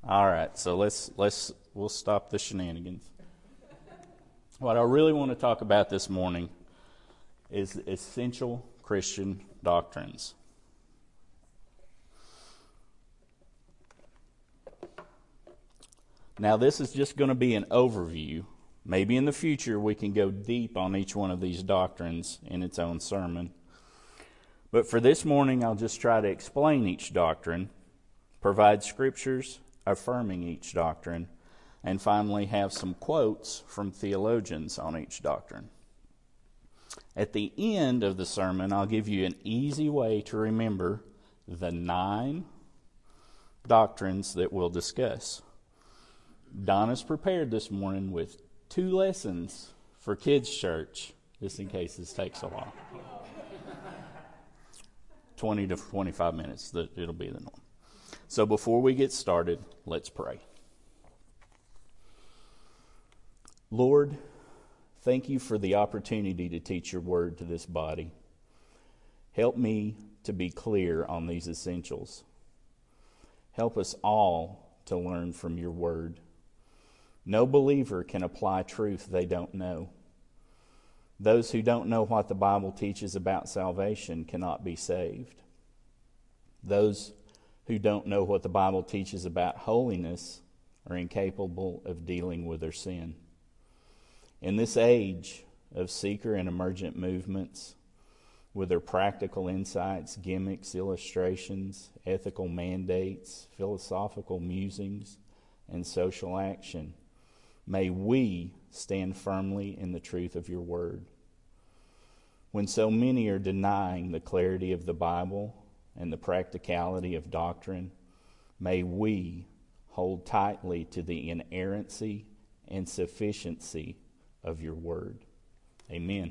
All right, so we'll stop the shenanigans. What I really want to talk about this morning is essential Christian doctrines. Now, this is just going to be an overview. Maybe in the future we can go deep on each one of these doctrines in its own sermon. But for this morning, I'll just try to explain each doctrine, provide scriptures affirming each doctrine, and finally have some quotes from theologians on each doctrine. At the end of the sermon, I'll give you an easy way to remember the 9 doctrines that we'll discuss. Donna's prepared this morning with 2 lessons for kids' church, just in case this takes a while. 20 to 25 minutes, it'll be the norm. So before we get started, let's pray. Lord, thank you for the opportunity to teach your word to this body. Help me to be clear on these essentials. Help us all to learn from your word. No believer can apply truth they don't know. Those who don't know what the Bible teaches about salvation cannot be saved. Those who don't know what the Bible teaches about holiness are incapable of dealing with their sin. In this age of seeker and emergent movements, with their practical insights, gimmicks, illustrations, ethical mandates, philosophical musings, and social action, may we stand firmly in the truth of your word. When so many are denying the clarity of the Bible and the practicality of doctrine, may we hold tightly to the inerrancy and sufficiency of your word. Amen.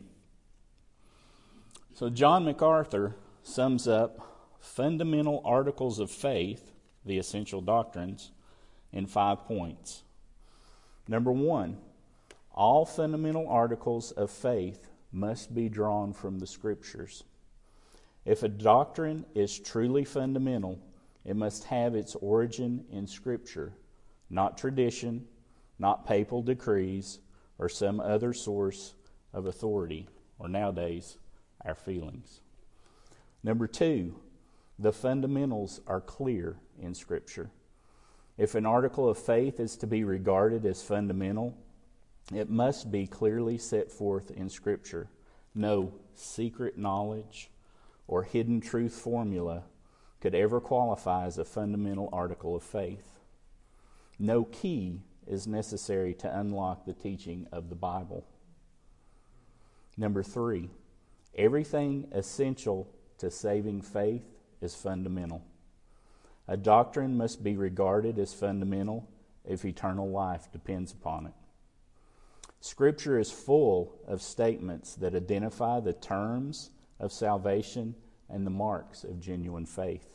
So John MacArthur sums up fundamental articles of faith, the essential doctrines, in 5 points. Number 1, all fundamental articles of faith must be drawn from the Scriptures. If a doctrine is truly fundamental, it must have its origin in Scripture, not tradition, not papal decrees, or some other source of authority, or nowadays, our feelings. Number 2, the fundamentals are clear in Scripture. If an article of faith is to be regarded as fundamental, it must be clearly set forth in Scripture. No secret knowledge or hidden truth formula could ever qualify as a fundamental article of faith. No key is necessary to unlock the teaching of the Bible. Number 3, everything essential to saving faith is fundamental. A doctrine must be regarded as fundamental if eternal life depends upon it. Scripture is full of statements that identify the terms of salvation and the marks of genuine faith.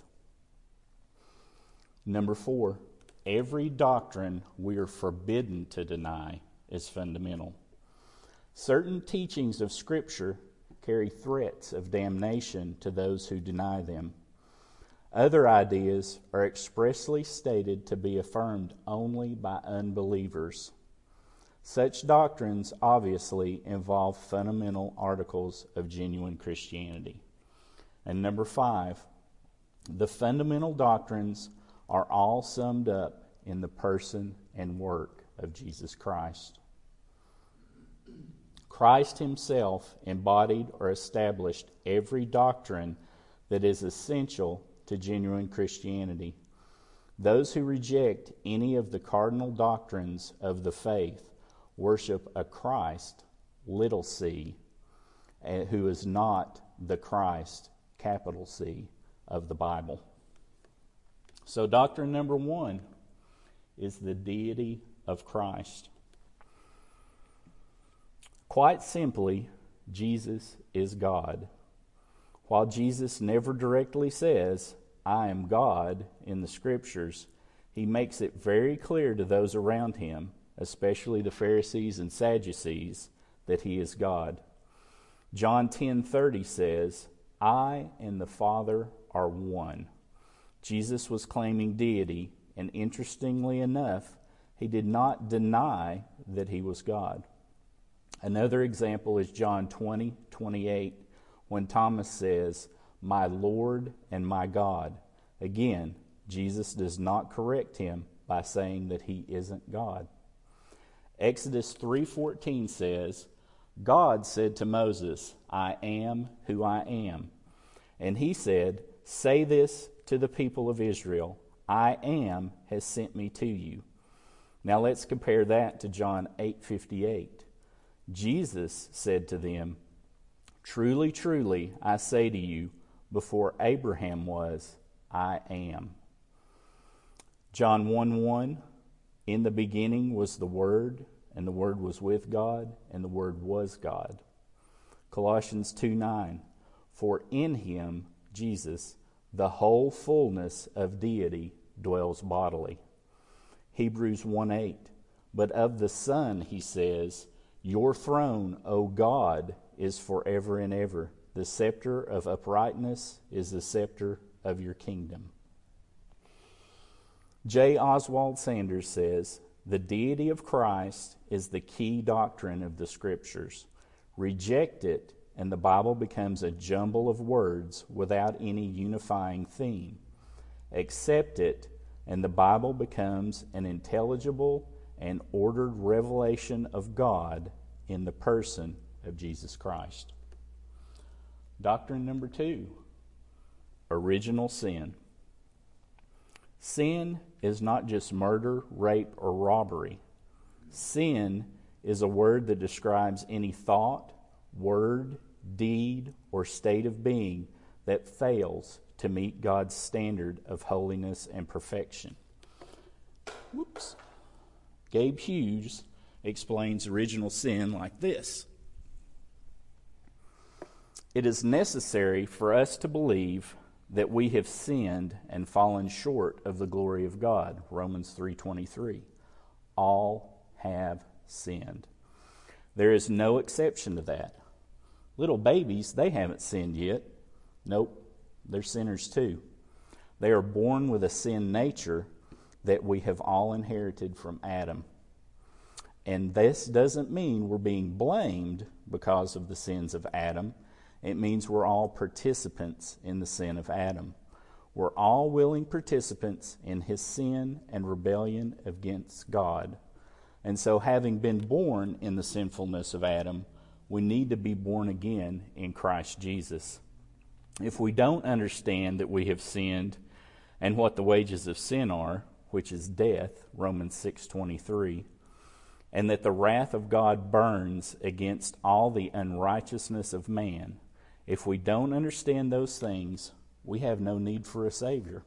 Number 4, every doctrine we are forbidden to deny is fundamental. Certain teachings of Scripture carry threats of damnation to those who deny them. Other ideas are expressly stated to be affirmed only by unbelievers. Such doctrines obviously involve fundamental articles of genuine Christianity. And number 5, the fundamental doctrines are all summed up in the person and work of Jesus Christ. Christ himself embodied or established every doctrine that is essential to genuine Christianity. Those who reject any of the cardinal doctrines of the faith worship a Christ, little c, who is not the Christ, capital C, of the Bible. So doctrine number 1 is the deity of Christ. Quite simply, Jesus is God. While Jesus never directly says, "I am God," in the Scriptures, he makes it very clear to those around him, especially the Pharisees and Sadducees, that he is God. John 10:30 says, "I and the Father are one." Jesus was claiming deity and interestingly enough, he did not deny that he was God. Another example is John 20:28, when Thomas says, "My Lord and my God." Again, Jesus does not correct him by saying that he isn't God. Exodus 3:14 says, "God said to Moses, 'I am who I am.' And he said, 'Say this to the people of Israel, I am has sent me to you.'" Now let's compare that to John 8:58. Jesus said to them, "Truly, truly, I say to you, before Abraham was, I am." John 1:1, "In the beginning was the Word, and the Word was with God, and the Word was God." Colossians 2:9, "For in him, Jesus, the whole fullness of deity dwells bodily." Hebrews 1:8, "But of the Son he says, 'Your throne, O God, is forever and ever. The scepter of uprightness is the scepter of your kingdom.'" J. Oswald Sanders says, "The deity of Christ is the key doctrine of the Scriptures. Reject it, and the Bible becomes a jumble of words without any unifying theme. Accept it, and the Bible becomes an intelligible and ordered revelation of God in the person of Jesus Christ." Doctrine number 2, original sin. Sin is not just murder, rape, or robbery. Sin is a word that describes any thought, word, deed, or state of being that fails to meet God's standard of holiness and perfection. Gabe Hughes explains original sin like this: "It is necessary for us to believe that we have sinned and fallen short of the glory of God." Romans 3:23. All have sinned. There is no exception to that. Little babies, they haven't sinned yet. Nope, they're sinners too. They are born with a sin nature that we have all inherited from Adam. And this doesn't mean we're being blamed because of the sins of Adam. It means we're all participants in the sin of Adam. We're all willing participants in his sin and rebellion against God. And so, having been born in the sinfulness of Adam, we need to be born again in Christ Jesus. If we don't understand that we have sinned and what the wages of sin are, which is death, Romans 6:23, and that the wrath of God burns against all the unrighteousness of man, if we don't understand those things, we have no need for a Savior.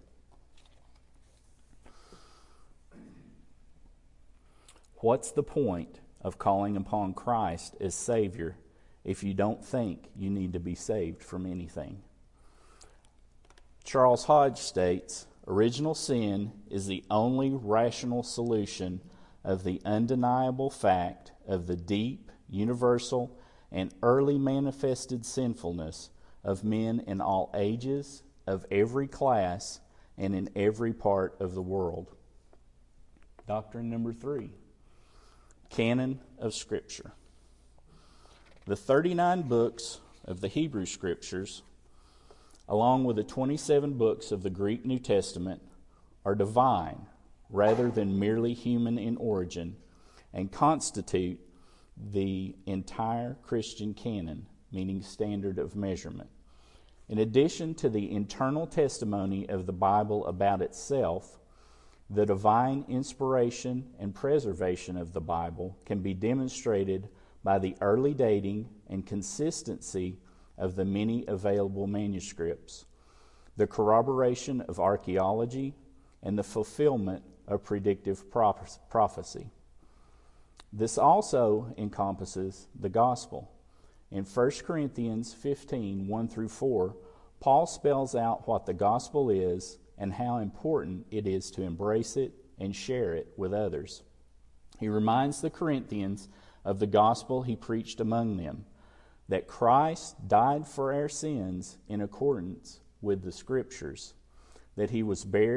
What's the point of calling upon Christ as Savior if you don't think you need to be saved from anything? Charles Hodge states, "Original sin is the only rational solution of the undeniable fact of the deep, universal, and early manifested sinfulness of men in all ages, of every class, and in every part of the world." Doctrine number 3, canon of Scripture. The 39 books of the Hebrew Scriptures, along with the 27 books of the Greek New Testament, are divine rather than merely human in origin, and constitute the entire Christian canon, meaning standard of measurement. In addition to the internal testimony of the Bible about itself, the divine inspiration and preservation of the Bible can be demonstrated by the early dating and consistency of the many available manuscripts, the corroboration of archaeology, and the fulfillment of predictive prophecy. This also encompasses the gospel. In 1 Corinthians 15, 1 through 4, Paul spells out what the gospel is and how important it is to embrace it and share it with others. He reminds the Corinthians of the gospel he preached among them, that Christ died for our sins in accordance with the Scriptures, that he was buried,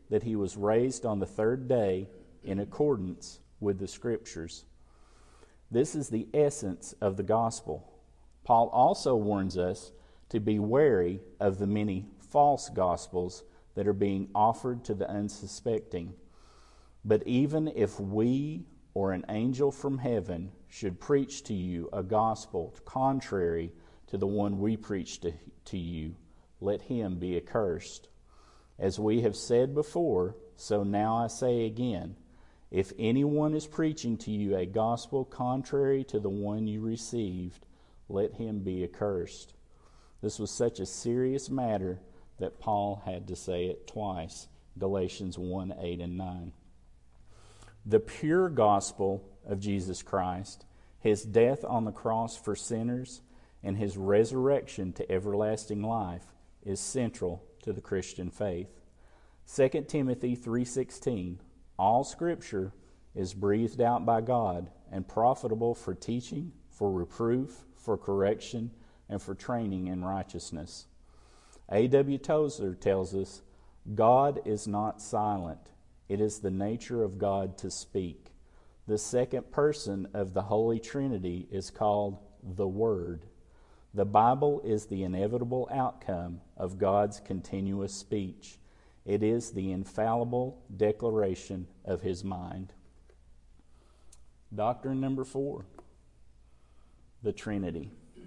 that he was raised on the third day in accordance with the Scriptures. This is the essence of the gospel. Paul also warns us to be wary of the many false gospels that are being offered to the unsuspecting. But even if we or an angel from heaven should preach to you a gospel contrary to the one we preach to you, let him be accursed. As we have said before, so now I say again, if anyone is preaching to you a gospel contrary to the one you received, let him be accursed. This was such a serious matter that Paul had to say it twice, Galatians 1, 8, and 9. The pure gospel of Jesus Christ, his death on the cross for sinners, and his resurrection to everlasting life is central to the Christian faith. 2 Timothy 3:16, all Scripture is breathed out by God and profitable for teaching, for reproof, for correction, and for training in righteousness. A.W. Tozer tells us, God is not silent. It is the nature of God to speak. The second person of the Holy Trinity is called the Word. The Bible is the inevitable outcome of God's continuous speech. It is the infallible declaration of His mind. Doctrine number 4, the Trinity.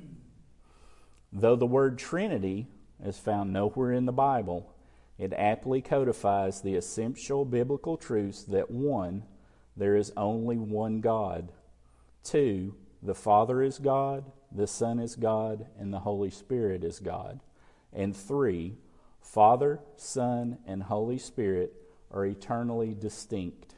Though the word Trinity is found nowhere in the Bible, it aptly codifies the essential biblical truths that 1, there is only one God. 2, the Father is God, the Son is God, and the Holy Spirit is God. And 3, Father, Son, and Holy Spirit are eternally distinct.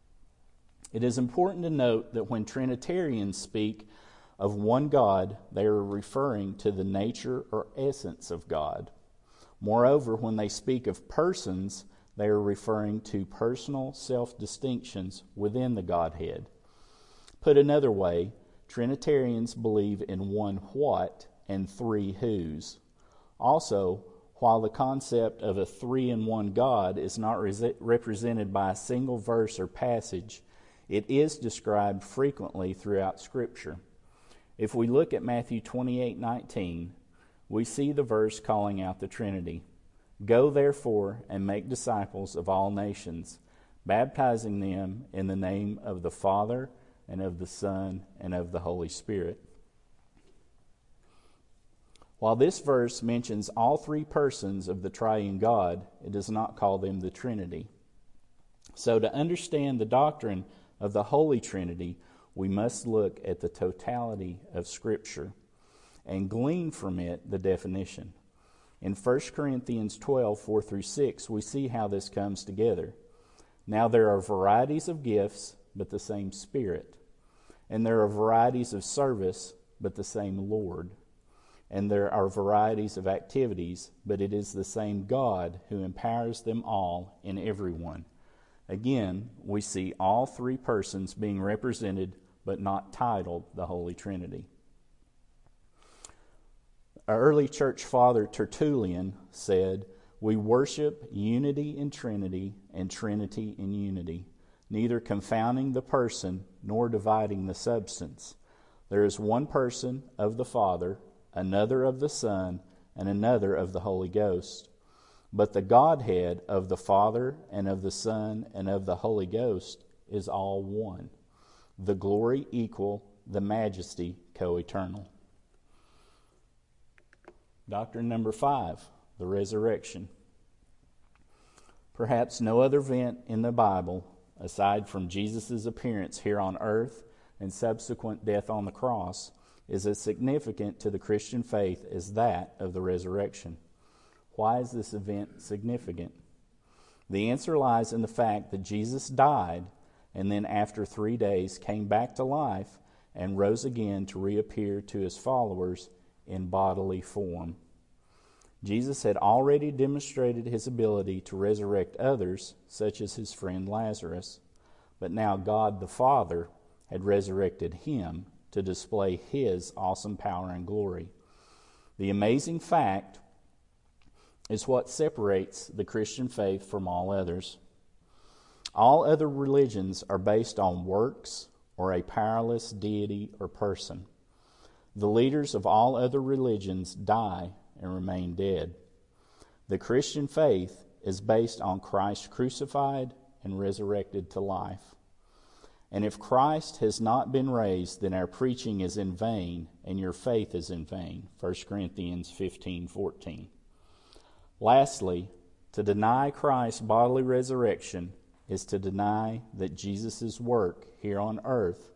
It is important to note that when Trinitarians speak of one God, they are referring to the nature or essence of God. Moreover, when they speak of persons, they are referring to personal self-distinctions within the Godhead. Put another way, Trinitarians believe in one what and 3 whos. Also, while the concept of a 3-in-1 God is not represented by a single verse or passage, it is described frequently throughout Scripture. If we look at Matthew 28:19, we see the verse calling out the Trinity. Go therefore and make disciples of all nations, baptizing them in the name of the Father and of the Son and of the Holy Spirit. While this verse mentions all 3 persons of the triune God, it does not call them the Trinity. So to understand the doctrine of the Holy Trinity, we must look at the totality of Scripture and glean from it the definition. In 1 Corinthians 12, 4 through 6, we see how this comes together. Now there are varieties of gifts, but the same Spirit. And there are varieties of service, but the same Lord. And there are varieties of activities, but it is the same God who empowers them all in everyone. Again, we see all 3 persons being represented, but not titled the Holy Trinity. Our early church father Tertullian said, we worship unity in Trinity and Trinity in unity, neither confounding the person nor dividing the substance. There is one person of the Father, another of the Son, and another of the Holy Ghost. But the Godhead of the Father and of the Son and of the Holy Ghost is all one, the glory equal, the majesty co-eternal. Doctrine number 5, the resurrection. Perhaps no other event in the Bible, aside from Jesus' appearance here on earth and subsequent death on the cross, is as significant to the Christian faith as that of the resurrection. Why is this event significant? The answer lies in the fact that Jesus died and then after 3 days came back to life and rose again to reappear to his followers in bodily form. Jesus had already demonstrated his ability to resurrect others, such as his friend Lazarus, but now God the Father had resurrected him to display his awesome power and glory. The amazing fact is what separates the Christian faith from all others. All other religions are based on works or a powerless deity or person. The leaders of all other religions die and remain dead. The Christian faith is based on Christ crucified and resurrected to life. And if Christ has not been raised, then our preaching is in vain and your faith is in vain. 1 Corinthians 15:14. Lastly, to deny Christ's bodily resurrection is to deny that Jesus' work here on earth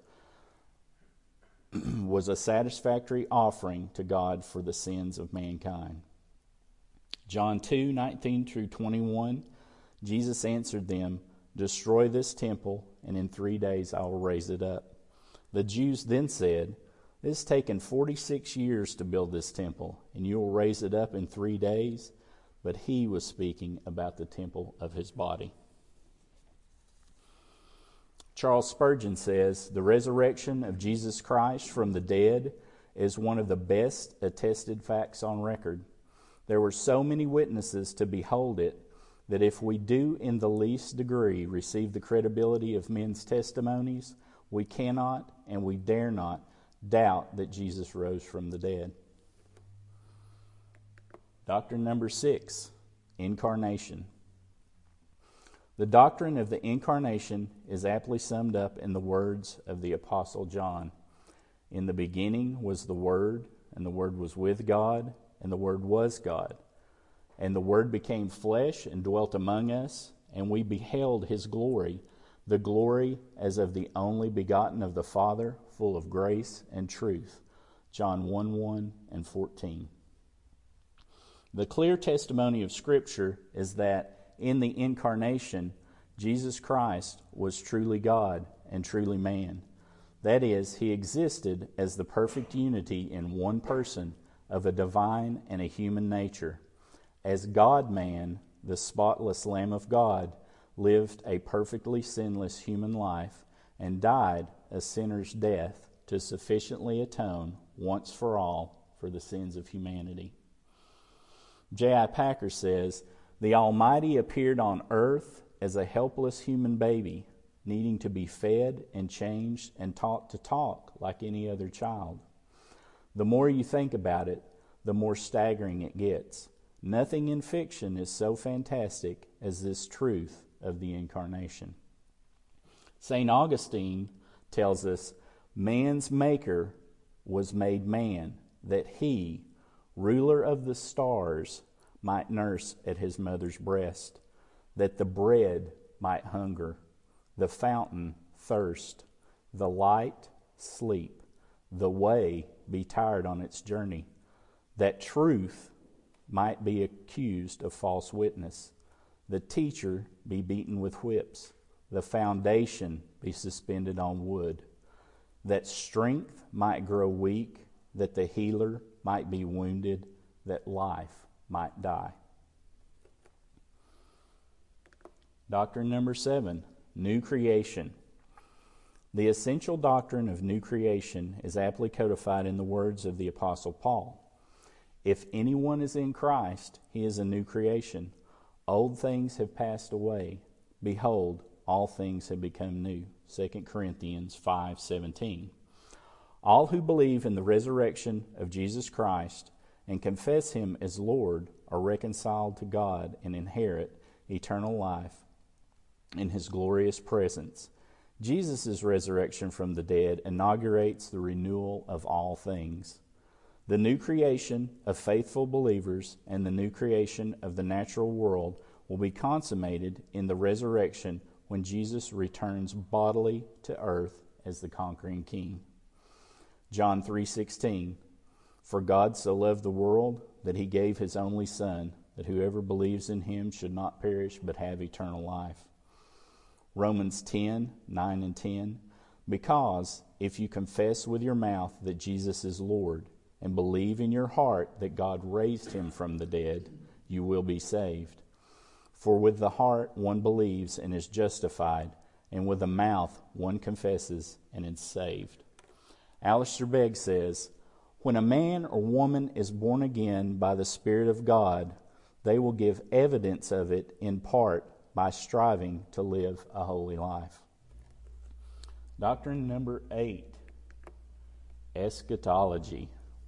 was a satisfactory offering to God for the sins of mankind. John 2:19-21, Jesus answered them, "Destroy this temple, and in 3 days I will raise it up." The Jews then said, "It has taken 46 years to build this temple, and you will raise it up in 3 days?" But he was speaking about the temple of his body. Charles Spurgeon says, "The resurrection of Jesus Christ from the dead is one of the best attested facts on record. There were so many witnesses to behold it that if we do in the least degree receive the credibility of men's testimonies, we cannot and we dare not doubt that Jesus rose from the dead." Doctrine number 6, Incarnation. The doctrine of the Incarnation is aptly summed up in the words of the Apostle John. "In the beginning was the Word, and the Word was with God, and the Word was God. And the Word became flesh and dwelt among us, and we beheld His glory, the glory as of the only begotten of the Father, full of grace and truth." John 1:1 and 14. The clear testimony of Scripture is that in the Incarnation, Jesus Christ was truly God and truly man. That is, He existed as the perfect unity in one person of a divine and a human nature. As God-man, the spotless Lamb of God lived a perfectly sinless human life and died a sinner's death to sufficiently atone once for all for the sins of humanity. J.I. Packer says, "The Almighty appeared on earth as a helpless human baby, needing to be fed and changed and taught to talk like any other child. The more you think about it, the more staggering it gets. Nothing in fiction is so fantastic as this truth of the Incarnation." St. Augustine tells us, "Man's maker was made man, that he, ruler of the stars, might nurse at his mother's breast, that the bread might hunger, the fountain thirst, the light sleep, the way be tired on its journey, that truth might be accused of false witness, the teacher be beaten with whips, the foundation be suspended on wood, that strength might grow weak, that the healer might be wounded, that life might die." Doctrine number 7, New Creation. The essential doctrine of new creation is aptly codified in the words of the Apostle Paul. "If anyone is in Christ, he is a new creation. Old things have passed away. Behold, all things have become new." 2 Corinthians 5:17. All who believe in the resurrection of Jesus Christ and confess Him as Lord are reconciled to God and inherit eternal life in His glorious presence. Jesus' resurrection from the dead inaugurates the renewal of all things. The new creation of faithful believers and the new creation of the natural world will be consummated in the resurrection when Jesus returns bodily to earth as the conquering King. John 3:16, "For God so loved the world that He gave His only Son, that whoever believes in Him should not perish but have eternal life." Romans 10:9 and 10, "Because if you confess with your mouth that Jesus is Lord and believe in your heart that God raised Him from the dead, you will be saved. For with the heart one believes and is justified, and with the mouth one confesses and is saved." Alistair Begg says, "When a man or woman is born again by the Spirit of God, they will give evidence of it in part by striving to live a holy life. Doctrine number 8, eschatology.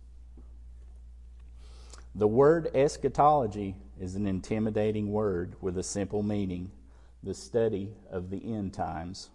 The word eschatology is an intimidating word with a simple meaning: the study of the end times.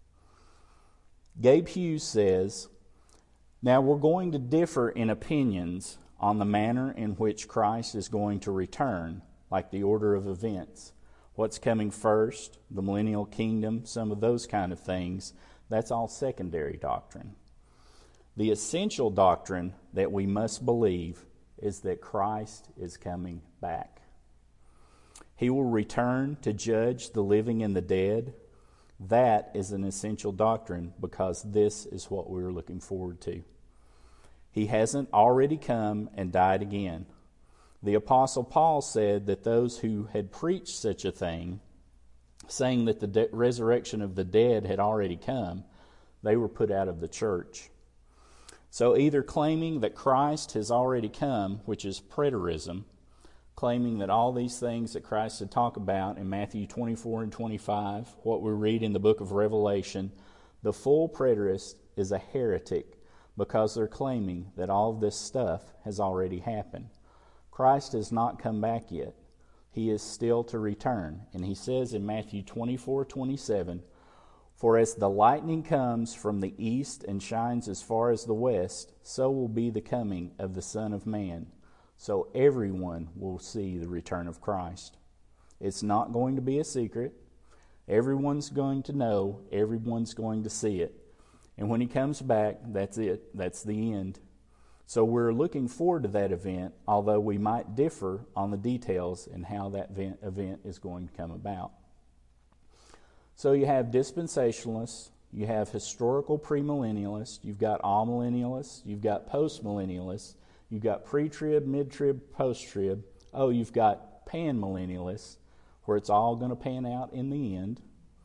Gabe Hughes says, "Now we're going to differ in opinions on the manner in which Christ is going to return, like the order of events. What's coming first, the millennial kingdom, some of those kind of things, that's all secondary doctrine. The essential doctrine that we must believe is that Christ is coming back. He will return to judge the living and the dead. That is an essential doctrine because this is what we're looking forward to. He hasn't already come and died again. The Apostle Paul said that those who had preached such a thing, saying that the resurrection of the dead had already come, they were put out of the church. So either claiming that Christ has already come, which is preterism, claiming that all these things that Christ had talked about in Matthew 24 and 25, what we read in the book of Revelation, the full preterist is a heretic because they're claiming that all of this stuff has already happened. Christ has not come back yet. He is still to return. And he says in Matthew 24:27, "For as the lightning comes from the east and shines as far as the west, so will be the coming of the Son of Man. So everyone will see the return of Christ." It's not going to be a secret. Everyone's going to know. Everyone's going to see it. And when he comes back, that's it. That's the end. So we're looking forward to that event, although we might differ on the details and how that event is going to come about. So you have dispensationalists, you have historical premillennialists, you've got amillennialists, you've got postmillennialists, you've got pre-trib, mid-trib, post-trib. Oh, you've got panmillennialists, where it's all going to pan out in the end.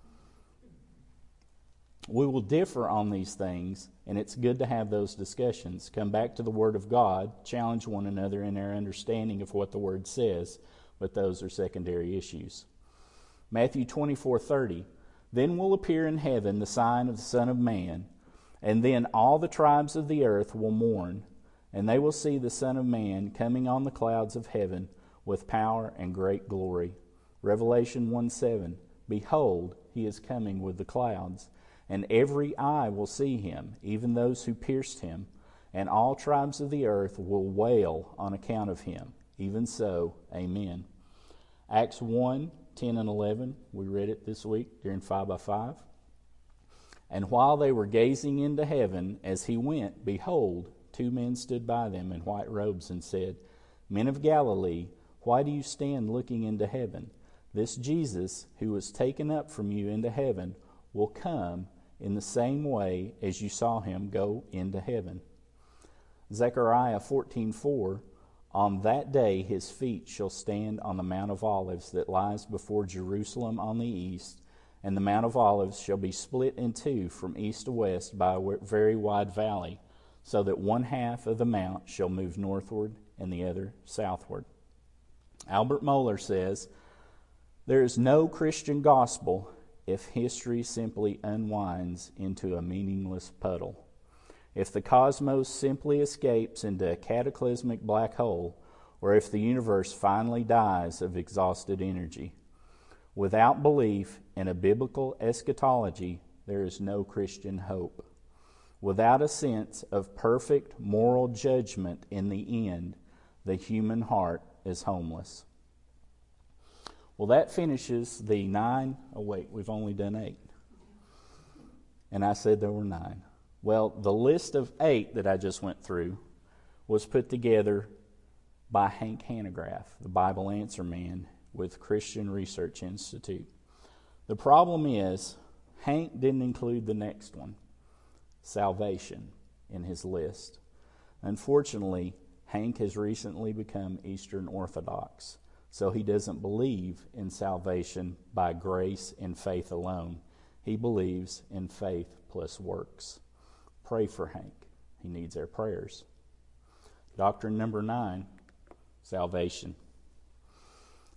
We will differ on these things, and it's good to have those discussions. Come back to the Word of God, challenge one another in their understanding of what the Word says, but those are secondary issues. Matthew 24:30, "Then will appear in heaven the sign of the Son of Man, and then all the tribes of the earth will mourn, and they will see the Son of Man coming on the clouds of heaven with power and great glory." Revelation 1:7, "Behold, he is coming with the clouds, and every eye will see him, even those who pierced him, and all tribes of the earth will wail on account of him. Even so, amen." Acts 1:10 and 11, we read it this week during 5x5. "And while they were gazing into heaven as he went, behold, 2 men stood by them in white robes and said, 'Men of Galilee, why do you stand looking into heaven? This Jesus, who was taken up from you into heaven, will come in the same way as you saw him go into heaven.'" Zechariah 14:4, "On that day his feet shall stand on the Mount of Olives that lies before Jerusalem on the east, and the Mount of Olives shall be split in two from east to west by a very wide valley, so that one half of the mount shall move northward and the other southward." Albert Mohler says, "There is no Christian gospel if history simply unwinds into a meaningless puddle. If the cosmos simply escapes into a cataclysmic black hole, or if the universe finally dies of exhausted energy. Without belief in a biblical eschatology, there is no Christian hope. Without a sense of perfect moral judgment in the end, the human heart is homeless." Well, that finishes the 9. Oh, wait, we've only done 8. And I said there were 9. Well, the list of 8 that I just went through was put together by Hank Hanegraaff, the Bible Answer Man with Christian Research Institute. The problem is, Hank didn't include the next one, salvation, in his list. Unfortunately, Hank has recently become Eastern Orthodox. So he doesn't believe in salvation by grace and faith alone. He believes in faith plus works. Pray for Hank. He needs our prayers. Doctrine number 9, salvation.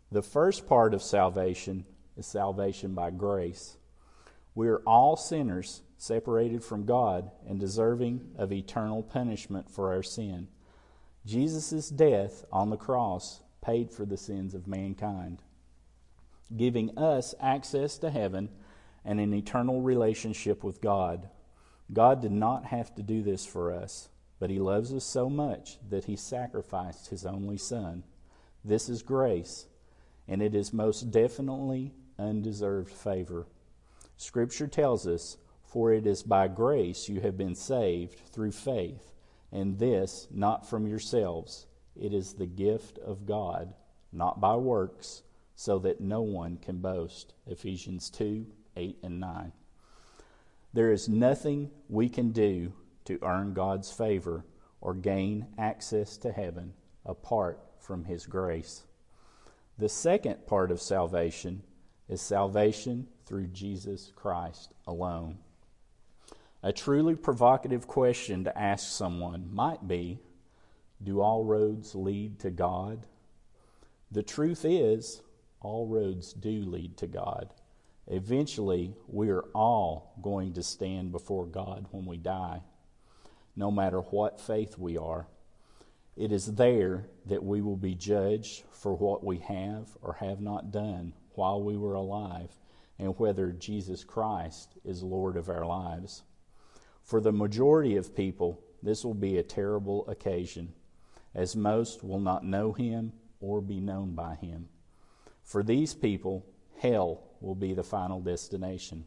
The first part of salvation is salvation by grace. We are all sinners separated from God and deserving of eternal punishment for our sin. Jesus' death on the cross paid for the sins of mankind, giving us access to heaven and an eternal relationship with God. God did not have to do this for us, but He loves us so much that He sacrificed His only Son. This is grace, and it is most definitely undeserved favor. Scripture tells us, "For it is by grace you have been saved through faith, and this not from yourselves. It is the gift of God, not by works, so that no one can boast." Ephesians 2:8 and 9. There is nothing we can do to earn God's favor or gain access to heaven apart from His grace. The second part of salvation is salvation through Jesus Christ alone. A truly provocative question to ask someone might be, do all roads lead to God? The truth is, all roads do lead to God. Eventually, we are all going to stand before God when we die, no matter what faith we are. It is there that we will be judged for what we have or have not done while we were alive, and whether Jesus Christ is Lord of our lives. For the majority of people, this will be a terrible occasion, as most will not know Him or be known by Him. For these people, hell will be the final destination.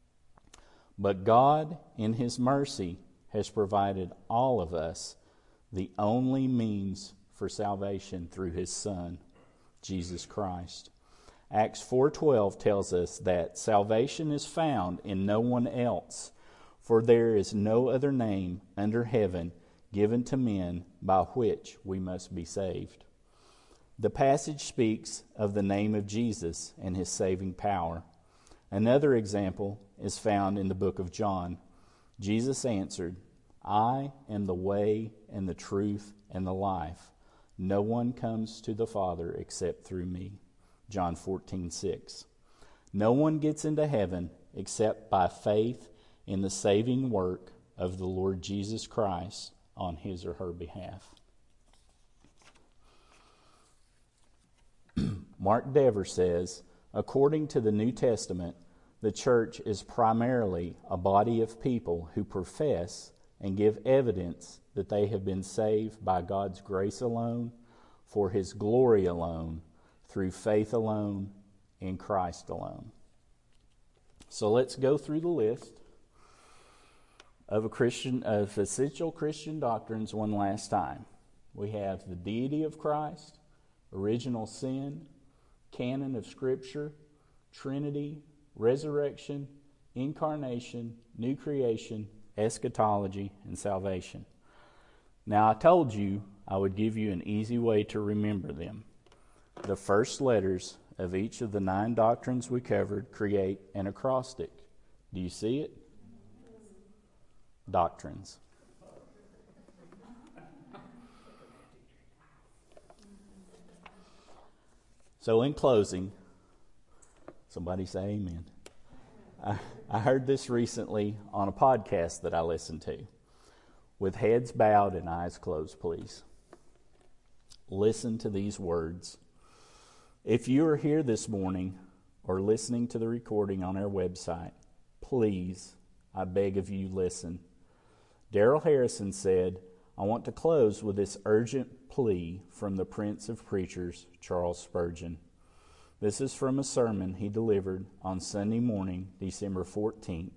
But God, in His mercy, has provided all of us the only means for salvation through His Son, Jesus Christ. Acts 4:12 tells us that salvation is found in no one else, for there is no other name under heaven given to men by which we must be saved. The passage speaks of the name of Jesus and His saving power. Another example is found in the book of John. Jesus answered, "I am the way and the truth and the life. No one comes to the Father except through me." John 14:6. No one gets into heaven except by faith in the saving work of the Lord Jesus Christ on his or her behalf. Mark Dever says, according to the New Testament, the church is primarily a body of people who profess and give evidence that they have been saved by God's grace alone, for His glory alone, through faith alone, in Christ alone. So let's go through the list of essential Christian doctrines one last time. We have the deity of Christ, original sin, canon of Scripture, Trinity, resurrection, incarnation, new creation, eschatology, and salvation. Now, I told you I would give you an easy way to remember them. The first letters of each of the 9 doctrines we covered create an acrostic. Do you see it? Doctrines. So in closing, somebody say amen. I heard this recently on a podcast that I listened to. With heads bowed and eyes closed, please. Listen to these words. If you are here this morning or listening to the recording on our website, please, I beg of you, listen. Darrell Harrison said, I want to close with this urgent plea from the Prince of Preachers, Charles Spurgeon. This is from a sermon he delivered on Sunday morning, December 14th,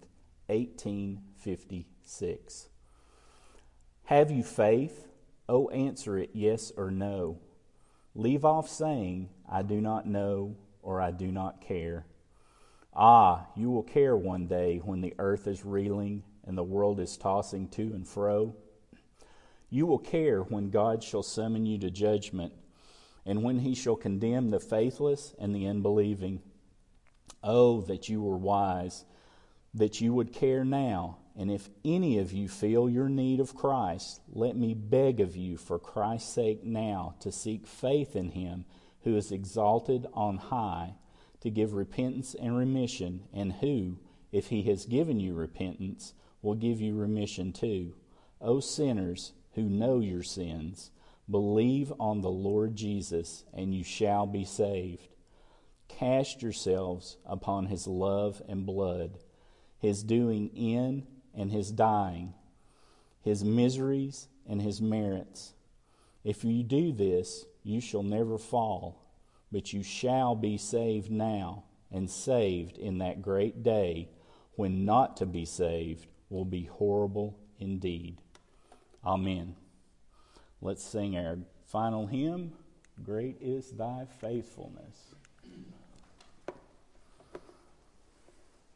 1856. Have you faith? Oh, answer it yes or no. Leave off saying, I do not know or I do not care. Ah, you will care one day when the earth is reeling and the world is tossing to and fro. You will care when God shall summon you to judgment and when He shall condemn the faithless and the unbelieving. Oh, that you were wise, that you would care now. And if any of you feel your need of Christ, let me beg of you for Christ's sake now to seek faith in Him who is exalted on high, to give repentance and remission, and who, if he has given you repentance, will give you remission too. O sinners who know your sins, believe on the Lord Jesus, and you shall be saved. Cast yourselves upon his love and blood, his doing in and his dying, his miseries and his merits. If you do this, you shall never fall, but you shall be saved now, and saved in that great day when not to be saved will be horrible indeed. Amen. Let's sing our final hymn, Great is Thy Faithfulness.